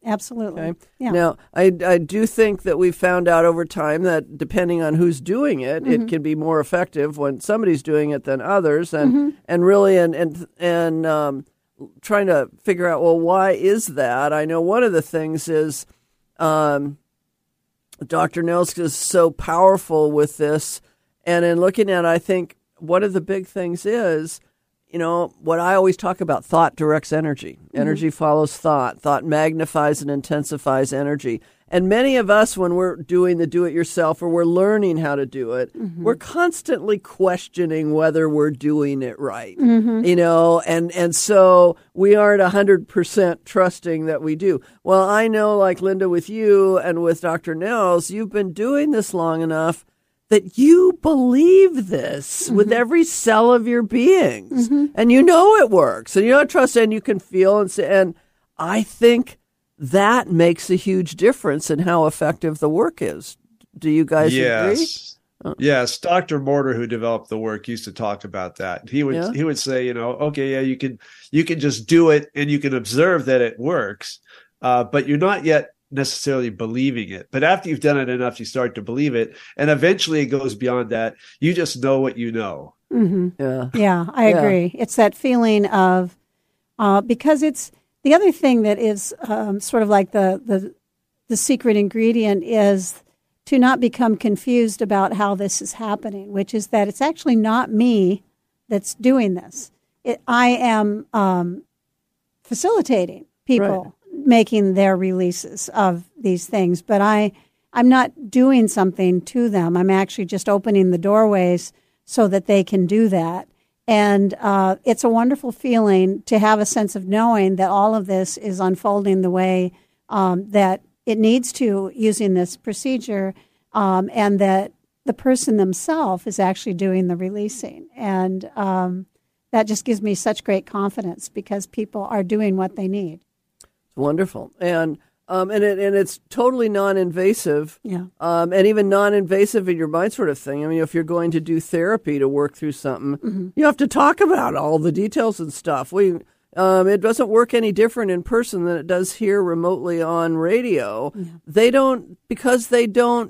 F: Absolutely.
B: Okay.
F: Yeah.
B: Now, I, I do think that we've found out over time that depending on who's doing it,
F: Mm-hmm.
B: it can be more effective when somebody's doing it than others, and
F: Mm-hmm.
B: and really and and and um, trying to figure out, well, why is that? I know one of the things is um, Doctor Nels is so powerful with this, and in looking at it, I think one of the big things is, you know, what I always talk about, thought directs energy. Energy follows thought. Thought magnifies and intensifies energy. And many of us, when we're doing the do-it-yourself or we're learning how to do it, we're constantly questioning whether we're doing it right, you know, and, and so we aren't one hundred percent trusting that we do. Well, I know, like Linda, with you and with Doctor Nels, you've been doing this long enough that you believe this with every cell of your beings, and you know it works, and you know trust, and you can feel and say, and I think that makes a huge difference in how effective the work is. Do you guys
D: yes.
B: agree?
D: Yes, Doctor Mortar, who developed the work, used to talk about that. He would
B: Yeah.
D: he would say, you know, okay, yeah, you can you can just do it and you can observe that it works, uh, but you're not yet necessarily believing it. But after you've done it enough, you start to believe it, and eventually it goes beyond that. You just know what you know.
F: Mm-hmm.
B: Yeah,
F: Yeah, I
B: Yeah.
F: agree. It's that feeling of, uh, because it's the other thing that is um, sort of like the, the the secret ingredient is to not become confused about how this is happening, which is that it's actually not me that's doing this. It, I am um, facilitating people making their releases of these things, but I, I'm not doing something to them. I'm actually just opening the doorways so that they can do that. And uh, it's a wonderful feeling to have a sense of knowing that all of this is unfolding the way um, that it needs to using this procedure, um, and that the person themselves is actually doing the releasing. And um, that just gives me such great confidence because people are doing what they need.
B: Wonderful. And um, and it and it's totally non-invasive.
F: Yeah.
B: Um, and even non-invasive in your mind sort of thing. I mean, if you're going to do therapy to work through something,
F: Mm-hmm.
B: you have to talk about all the details and stuff. We um, it doesn't work any different in person than it does here remotely on radio.
F: Yeah.
B: They don't, because they don't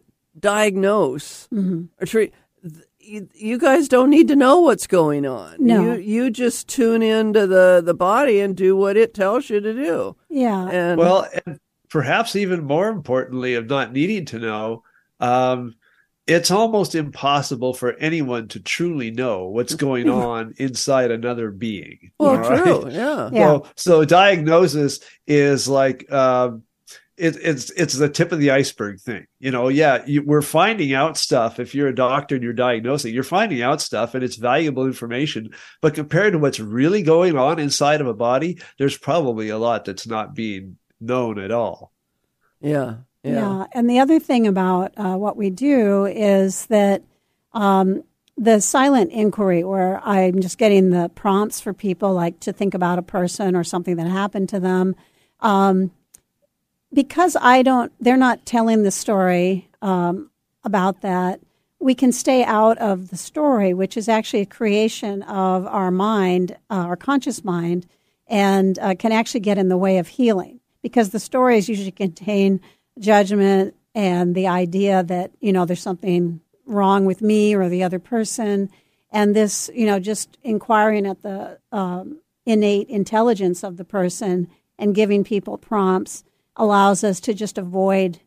B: diagnose
F: Mm-hmm.
B: or treat. You, you guys don't need to know what's going on.
F: No.
B: You you just tune into the, the body and do what it tells you to do.
F: Yeah.
B: And
D: Well, and perhaps even more importantly, of not needing to know, um, it's almost impossible for anyone to truly know what's going on inside another being.
B: well,
D: all right?
B: true, yeah.
F: Yeah.
D: So, so diagnosis is like um, it, it's it's the tip of the iceberg thing. You know, yeah, you, we're finding out stuff. If you're a doctor and you're diagnosing, you're finding out stuff, and it's valuable information. But compared to what's really going on inside of a body, there's probably a lot that's not being known at all.
B: Yeah, yeah.
F: Yeah, and the other thing about uh, what we do is that um, the silent inquiry, where I'm just getting the prompts for people, like to think about a person or something that happened to them, um, because I don't, they're not telling the story um, about that. We can stay out of the story, which is actually a creation of our mind, uh, our conscious mind, and uh, can actually get in the way of healing. Because the stories usually contain judgment and the idea that, you know, there's something wrong with me or the other person. And this, you know, just inquiring at the um, innate intelligence of the person and giving people prompts allows us to just avoid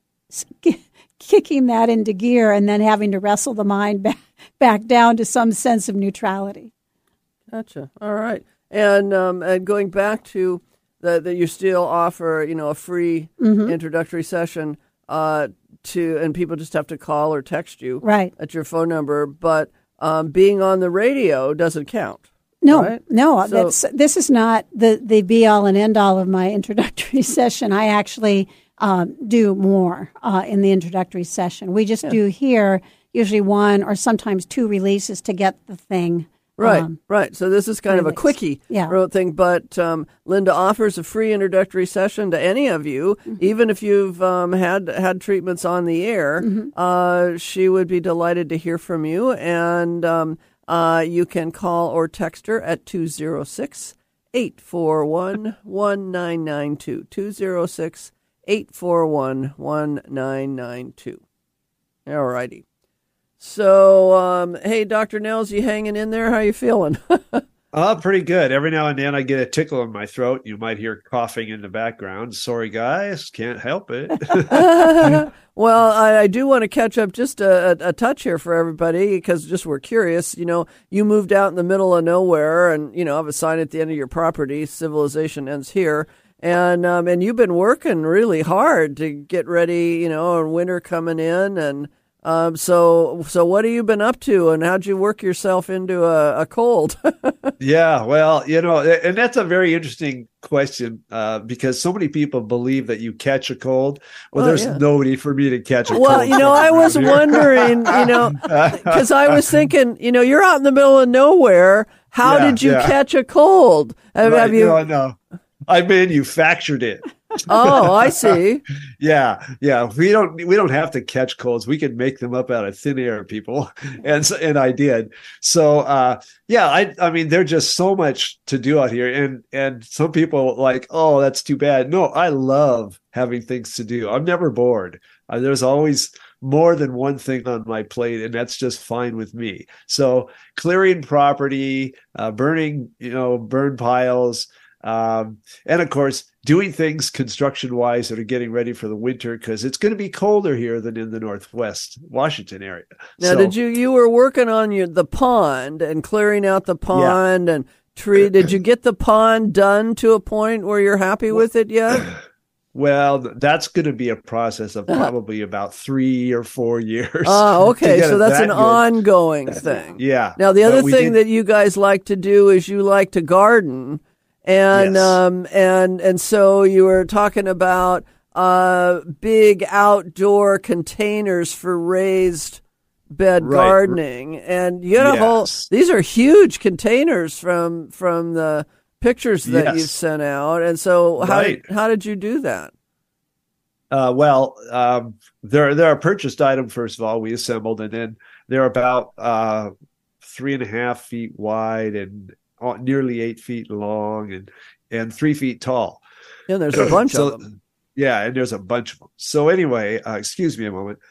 F: kicking that into gear and then having to wrestle the mind back, back down to some sense of neutrality.
B: Gotcha. All right. And um, and going back to that, that you still offer, you know, a free
F: Mm-hmm.
B: introductory session uh, to, and people just have to call or text you
F: Right.
B: at your phone number. But um, being on the radio doesn't count.
F: No,
B: right?
F: no,
B: So-
F: that's this is not the, the be all and end all of my introductory session. I actually um, do more uh, in the introductory session. We just do here usually one or sometimes two releases to get the thing.
B: Right,
F: um,
B: right. So this is kind of a
F: released.
B: quickie
F: Yeah.
B: real thing, but um, Linda offers a free introductory session to any of you,
F: Mm-hmm.
B: even if you've um, had had treatments on the air.
F: Mm-hmm.
B: Uh, she would be delighted to hear from you, and um, uh, you can call or text her at two oh six, eight four one, one nine nine two, two oh six, eight four one, one nine nine two. All righty. So, um, hey, Doctor Nels, you hanging in there? How you feeling?
D: Uh, pretty good. Every now and then I get a tickle in my throat. You might hear coughing in the background. Sorry, guys. Can't help it.
B: Well, I, I do want to catch up just a, a, a touch here for everybody because just we're curious. You know, you moved out in the middle of nowhere and, you know, have a sign at the end of your property, civilization ends here. And um, and you've been working really hard to get ready, you know, and winter coming in. And um, so so what have you been up to and how'd you work yourself into a, a cold?
D: Yeah, well, you know, and that's a very interesting question uh, because so many people believe that you catch a cold. Well,
B: Oh,
D: there's
B: yeah.
D: nobody for me to catch a cold.
B: Well, you know, I was
D: from.
B: wondering, you know, because I was thinking, you know, you're out in the middle of nowhere. How
D: Yeah,
B: did you
D: yeah.
B: catch a cold? Have,
D: Right,
B: have you?
D: No, no. I manufactured it.
B: Oh, I see.
D: Yeah, yeah. We don't we don't have to catch colds. We can make them up out of thin air, people. And so, and I did. So uh yeah, I I mean there's just so much to do out here. And and some people like, oh, that's too bad. No, I love having things to do. I'm never bored. Uh, there's always more than one thing on my plate, and that's just fine with me. So clearing property, uh, burning, you know, burn piles, um, and of course, doing things construction-wise that are getting ready for the winter because it's going to be colder here than in the Northwest Washington area.
B: Now,
D: So-
B: did you you were working on your the pond and clearing out the pond and tree? Did you get the pond done to a point where you're happy with it yet?
D: Well, that's going to be a process of probably about three or four years.
B: Oh,
D: to
B: okay.
D: get
B: So
D: it
B: that's
D: that
B: an
D: good.
B: ongoing thing.
D: Yeah.
B: Now, the
D: But
B: other
D: we
B: thing
D: did-
B: that you guys like to do is you like to garden, and
D: Yes.
B: um and and so you were talking about uh big outdoor containers for raised bed
D: Right.
B: gardening, and you got a whole.
D: Yes.
B: These are huge containers from from the pictures that
D: Yes.
B: you've sent out, and so how
D: Right.
B: did, how did you do that?
D: Uh, well, um, they're they're a purchased item. First of all, we assembled, and then they're about uh, three and a half feet wide and uh, nearly eight feet long, and and three feet tall.
B: And there's a bunch
D: So-
B: of them.
D: Yeah, and there's a bunch of them. So anyway, uh, excuse me a moment.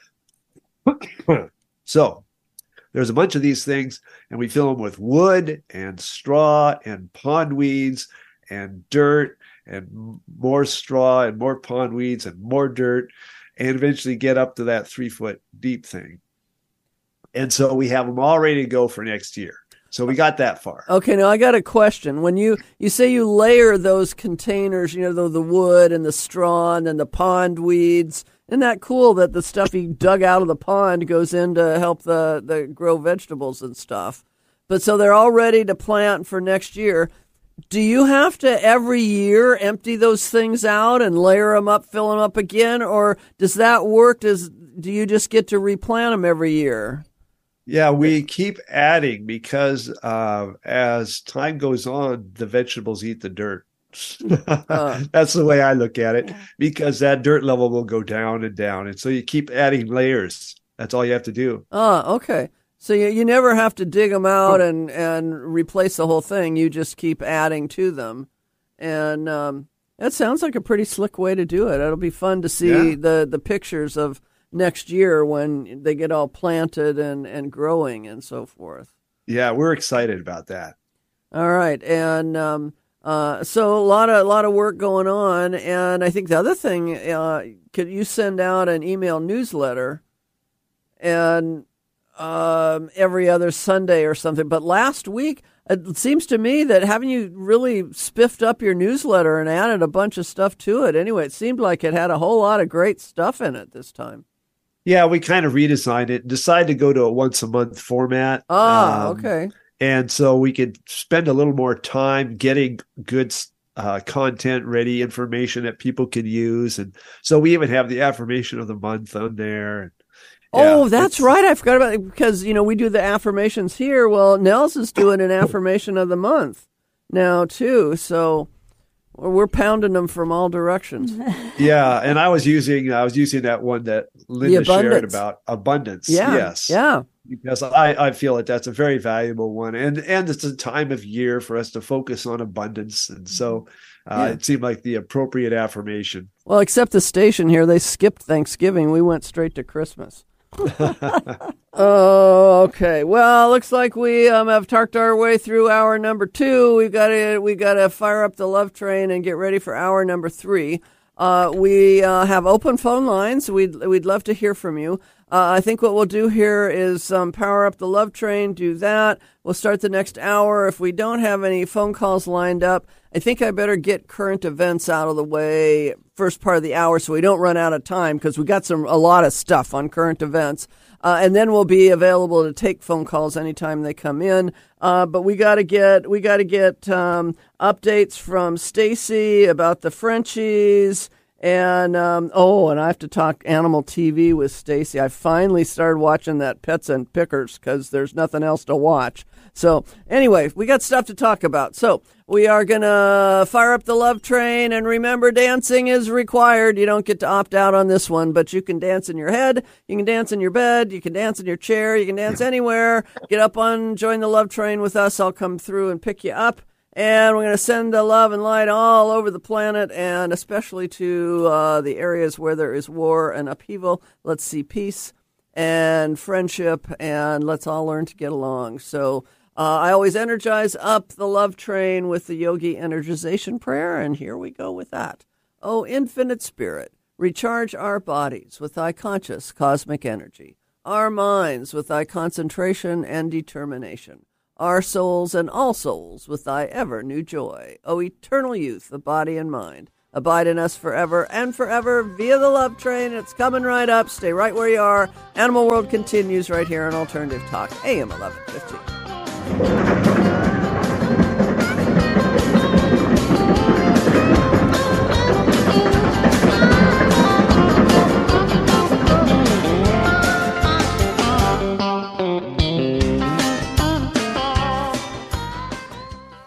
D: So there's a bunch of these things, and we fill them with wood and straw and pond weeds and dirt and m- more straw and more pond weeds and more dirt, and eventually get up to that three foot deep thing. And so we have them all ready to go for next year. So we got that far.
B: Okay, now I got a question. When you, you say you layer those containers, you know, the, the wood and the straw and then the pond weeds, isn't that cool that the stuff you dug out of the pond goes in to help the, the grow vegetables and stuff? But so they're all ready to plant for next year. Do you have to every year empty those things out and layer them up, fill them up again? Or does that work? Does, do you just get to replant them every year?
D: Yeah, we keep adding because uh, as time goes on, the vegetables eat the dirt.
B: Uh.
D: That's the way I look at it, because that dirt level will go down and down. And so you keep adding layers. That's all you have to do.
B: Oh, okay. So you, you never have to dig them out and, and replace the whole thing. You just keep adding to them. And um, that sounds like a pretty slick way to do it. It'll be fun to see
D: Yeah.
B: the, the pictures of next year when they get all planted and, and growing and so forth.
D: Yeah, we're excited about that.
B: All right. And um, uh, so a lot of a lot of work going on. And I think the other thing, uh, could you send out an email newsletter and um, every other Sunday or something? But last week, it seems to me that haven't you really spiffed up your newsletter and added a bunch of stuff to it? Anyway, it seemed like it had a whole lot of great stuff in it this time.
D: Yeah, we kind of redesigned it, decided to go to a once a month format.
B: Ah,
D: Um,
B: okay.
D: And so we could spend a little more time getting good uh, content ready, information that people could use. And so we even have the affirmation of the month on there.
B: Oh,
D: Yeah,
B: that's
D: it's-
B: right. I forgot about it because, you know, we do the affirmations here. Well, Nels is doing an affirmation of the month now, too. So we're pounding them from all directions.
D: Yeah, and I was using I was using that one that Linda shared
B: abundance.
D: about abundance.
B: Yeah.
D: Yes.
B: Yeah.
D: Because I, I feel that that's a very valuable one, and and it's a time of year for us to focus on abundance, and so Uh,
B: Yeah.
D: It seemed like the appropriate affirmation.
B: Well, except the station here, they skipped Thanksgiving. We went straight to Christmas. Oh, okay. Well, looks like we um, have talked our way through hour number two. We've got to we got to fire up the love train and get ready for hour number three. Uh, we uh, have open phone lines. We'd we'd love to hear from you. Uh, I think what we'll do here is um, power up the love train. Do that. We'll start the next hour. If we don't have any phone calls lined up, I think I better get current events out of the way first part of the hour so we don't run out of time, because we got some a lot of stuff on current events. Uh, and then we'll be available to take phone calls anytime they come in. Uh, but we got to get we got to get um, updates from Stacy about the Frenchies. And, um, oh, and I have to talk animal T V with Stacy. I finally started watching that Pets and Pickers because there's nothing else to watch. So anyway, we got stuff to talk about. So we are going to fire up the love train. And remember, dancing is required. You don't get to opt out on this one, but you can dance in your head. You can dance in your bed. You can dance in your chair. You can dance anywhere. Get up on, join the love train with us. I'll come through and pick you up. And we're going to send the love and light all over the planet, and especially to uh, the areas where there is war and upheaval. Let's see peace and friendship, and let's all learn to get along. So uh, I always energize up the love train with the Yogi Energization Prayer, and here we go with that. Oh, infinite spirit, recharge our bodies with thy conscious cosmic energy, our minds with thy concentration and determination, our souls and all souls with thy ever new joy. O eternal youth of body and mind, abide in us forever and forever via the love train. It's coming right up. Stay right where you are. Animal World continues right here on Alternative Talk, A M eleven fifty.